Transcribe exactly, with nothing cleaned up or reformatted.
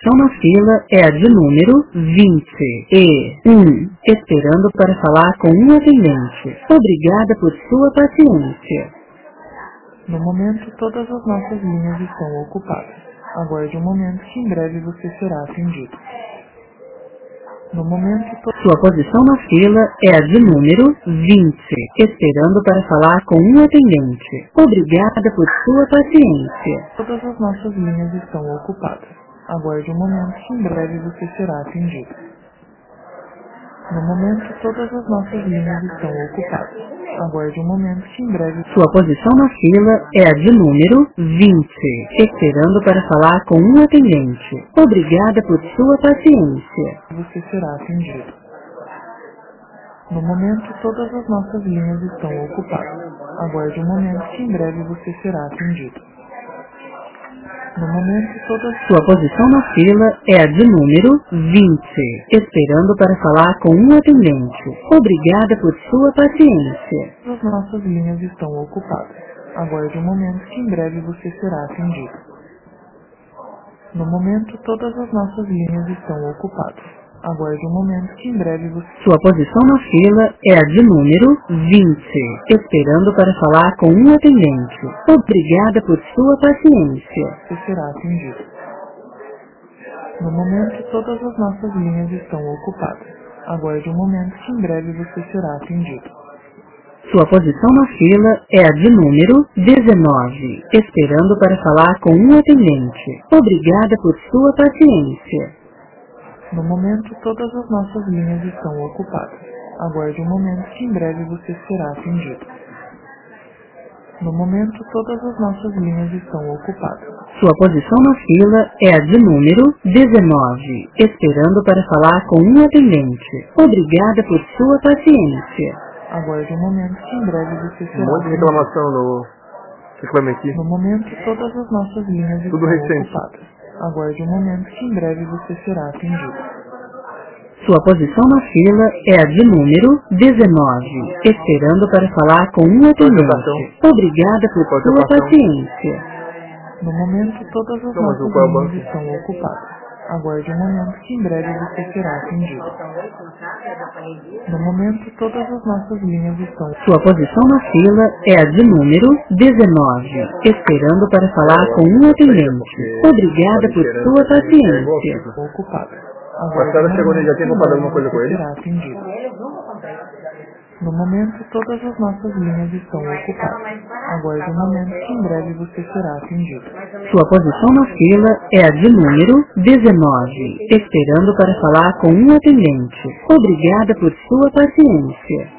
posição na fila é a de número vinte e um, esperando para falar com um atendente. Obrigada por sua paciência. No momento, todas as nossas linhas estão ocupadas. Aguarde um momento que em breve você será atendido. No momento, to... Sua posição na fila é a de número vinte, esperando para falar com um atendente. Obrigada por sua paciência. Todas as nossas linhas estão ocupadas. Aguarde um momento que em breve você será atendido. No momento, todas as nossas linhas estão ocupadas. Aguarde um momento que em breve... Sua posição na fila é a de número vinte, esperando para falar com um atendente. Obrigada por sua paciência. Você será atendido. No momento, todas as nossas linhas estão ocupadas. Aguarde um momento que em breve você será atendido. No momento, todas... Sua posição na fila é a de número vinte, esperando para falar com um atendente. Obrigada por sua paciência. As nossas linhas estão ocupadas. Aguarde um momento que em breve você será atendido. No momento, todas as nossas linhas estão ocupadas. Aguarde um momento que em breve você... Sua posição na fila é a de número vinte, esperando para falar com um atendente. Obrigada por sua paciência. Você será atendido. No momento, todas as nossas linhas estão ocupadas. Aguarde um momento que em breve você será atendido. Sua posição na fila é a de número dezenove, esperando para falar com um atendente. Obrigada por sua paciência. No momento, todas as nossas linhas estão ocupadas. Aguarde um momento que em breve você será atendido. No momento, todas as nossas linhas estão ocupadas. Sua posição na fila é a de número dezenove, esperando para falar com um atendente. Obrigada por sua paciência. Aguarde um momento que em breve você será Um monte de reclamação no Reclame Aqui. No momento, todas as nossas linhas Tudo estão recente. ocupadas. Aguarde um momento que em breve você será atendido. Sua posição na fila é a de número dezenove, esperando para falar com um atendente. Obrigada por sua paciência. No momento, todas as Não, mas nossas qual é o linhas banco? estão ocupadas. Aguarde um momento que em breve você será atendido. No momento, todas as nossas linhas estão... Sua posição na fila é a de número dezenove, esperando para falar com um atendente. Obrigada por sua paciência. ocupadas. Mas Aguarde cara um chegou nele, já momento tinha que em comprado breve alguma coisa você com ele? será atendido. No momento, todas as nossas linhas estão ocupadas. Aguarde um momento que em breve você será atendido. Sua posição na fila é a de número dezenove, esperando para falar com um atendente. Obrigada por sua paciência.